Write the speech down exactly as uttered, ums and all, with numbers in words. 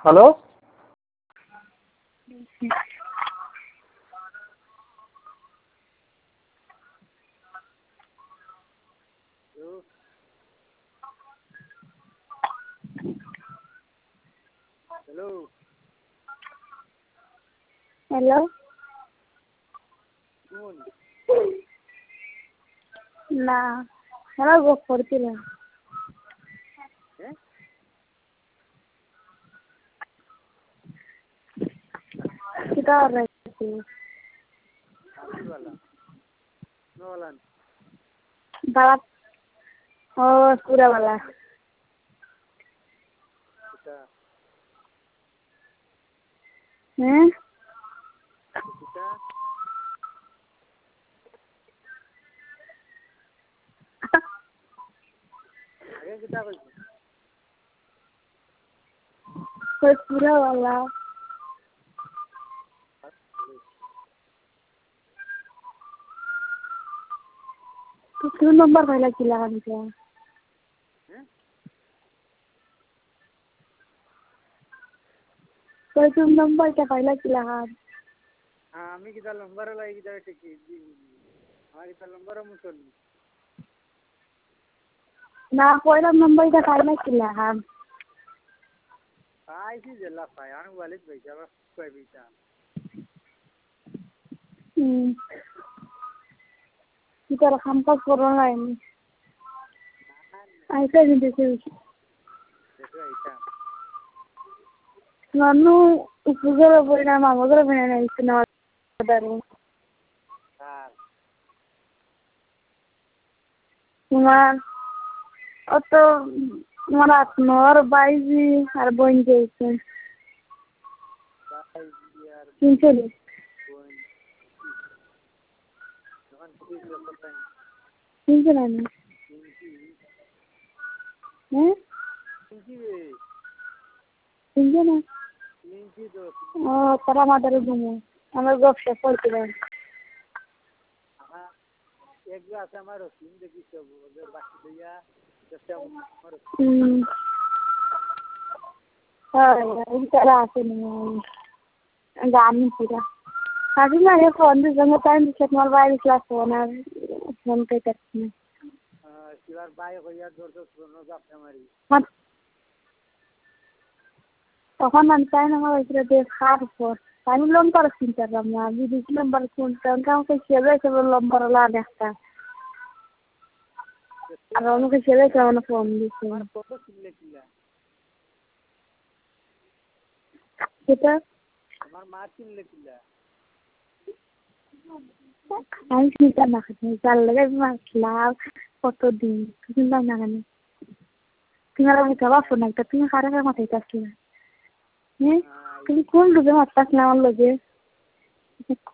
Hello. Hello. Hello. কোন? না, আমার বউ পড়ছিল। হ্যাঁ? कितना और रहती है? काफी वाला नो वाला बड़ा और पूरा वाला कितना हैं? कितना आगे कितना बोल कोई पूरा वाला तो क्यों नंबर पहले किला का निकला? हैं? कोई तुम नंबर क्या पहले किला का? हाँ आम्ही किती नंबरला आहे किती टिकी हा किती नंबर मुसन ना पहिला नंबर क्या पहले किला का? काय सी जल्ला पायान वालेच पैसा बस काय पैसा हम्म इधर हमको कोरोना है ऐसे नहीं देखे देखो ऐसा नन्नू उपगर बोलना मामगर बोलना इतना डरो हाँ तुम्हार और तो तुम्हारा नौर बाईजी और बोन जैसे बाईजी यार तीन सौ बीस बोन जवान तीस लोग पता है तीन सौ नानी इनकी हैं इनकी वे तीन सौ ना इनकी तो ओ परा मादर घूमो हमें गप से पढ़ते रहे हाँ एक भी आसा हमारे तीन देखी सब अगर बाकी भैया जैसे हमारे हम्म हाँ इस तरह आते नहीं है गानी पूरा अभी ना ये फोन भी जंग टाइम से तुम्हारे बाइक क्लास होना फोन पे करते हैं शिवार बाई भैया जोर जोर सुनो जाप हमारी मत तখন अंतर ना हो इधर देखा पर पानी लंबर सीन कर रहा मैं अभी दूसरे नंबर फोन कर रहा हूँ कि चले चलो लंबर ला देखता अब हम के चले चलो फोन दी से हमारे फोटो सिले किया कितना हमारे मार सिले किया आई नहीं करना है चल लगे मतलब फोटो दी कितना ना करने तुम्हारा भी कब फोन है तो तुम्हें खारा का मत है तस्ला हैं कहीं कौन रुपए मत तस्ला वाला लगे